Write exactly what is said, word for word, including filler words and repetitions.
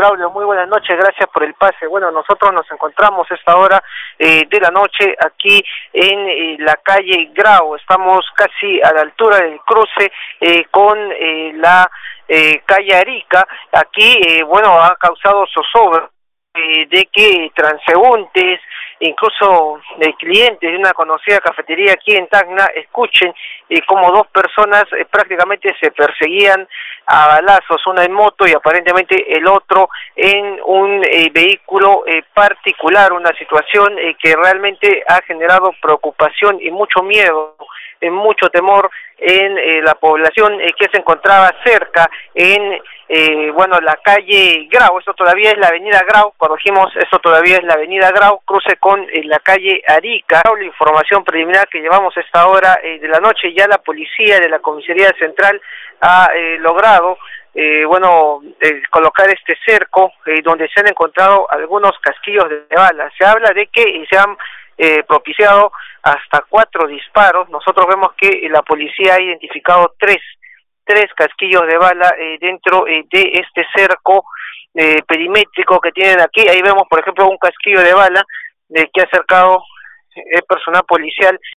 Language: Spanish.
Braulio, muy buenas noches, gracias por el pase. Bueno, nosotros nos encontramos a esta hora eh, de la noche aquí en eh, la calle Grau. Estamos casi a la altura del cruce eh, con eh, la eh, calle Arica. Aquí, eh, bueno, ha causado zozobra eh, de que transeúntes, incluso eh, clientes de una conocida cafetería aquí en Tacna, escuchen eh, como dos personas eh, prácticamente se perseguían a balazos, una en moto y aparentemente el otro en un eh, vehículo eh, particular, una situación eh, que realmente ha generado preocupación y mucho miedo, eh, mucho temor en eh, la población eh, que se encontraba cerca en eh, bueno, la calle Grau. Esto todavía es la avenida Grau, corregimos, esto todavía es la avenida Grau, cruce con eh, la calle Arica. La información preliminar que llevamos a esta hora eh, de la noche, ya la policía de la comisaría central ha eh, logrado eh, bueno, eh, colocar este cerco eh, donde se han encontrado algunos casquillos de bala. Se habla de que se han eh, propiciado hasta cuatro disparos. Nosotros vemos que la policía ha identificado tres tres casquillos de bala eh, dentro eh, de este cerco eh, perimétrico que tienen aquí. Ahí vemos, por ejemplo, un casquillo de bala eh, que ha acercado el personal policial